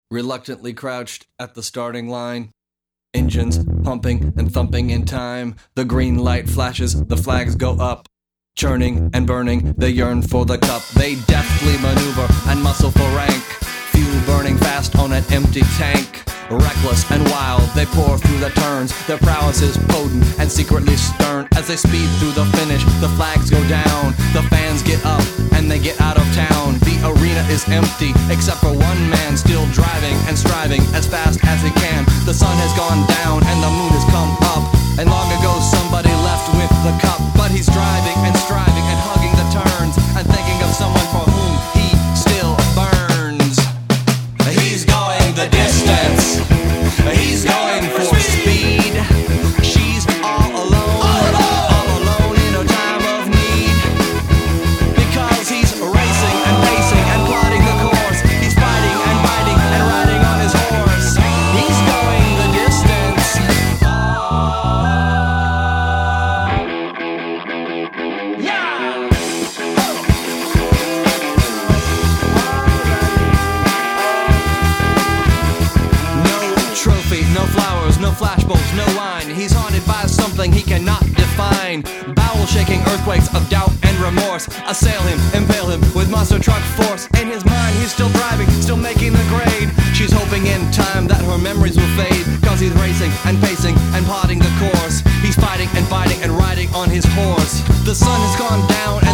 reluctantly crouched at the starting line. Engines pumping and thumping in time. The green light flashes, the flags go up. Churning and burning, they yearn for the cup. They deftly maneuver and muscle for rank. Fuel burning fast on an empty tank. Reckless and wild, they pour through the turns. Their prowess is potent and secretly stern. As they speed through the finish, the flags go down. The fans get up and they get out of town. The arena is empty, except for one man still driving and striving as fast as he can. The sun has gone down and the moon has come up. And long ago somebody left with the cup. But he's driving and striving and hugging the turns and thinking of someone for whom he still burns. He's going the distance. He's going for speed. She's all alone in her time of need. Because he's racing and pacing and plotting the course. He's fighting and biting and riding on his horse. He's going the distance. Yeah! Trophy, no flowers, no flashbulbs, no wine. He's haunted by something he cannot define. Bowel-shaking earthquakes of doubt and remorse assail him, impale him with monster truck force. In his mind he's still driving, still making the grade. She's hoping in time that her memories will fade. Cause he's racing and pacing and plotting the course. He's fighting and fighting and riding on his horse. The sun has gone down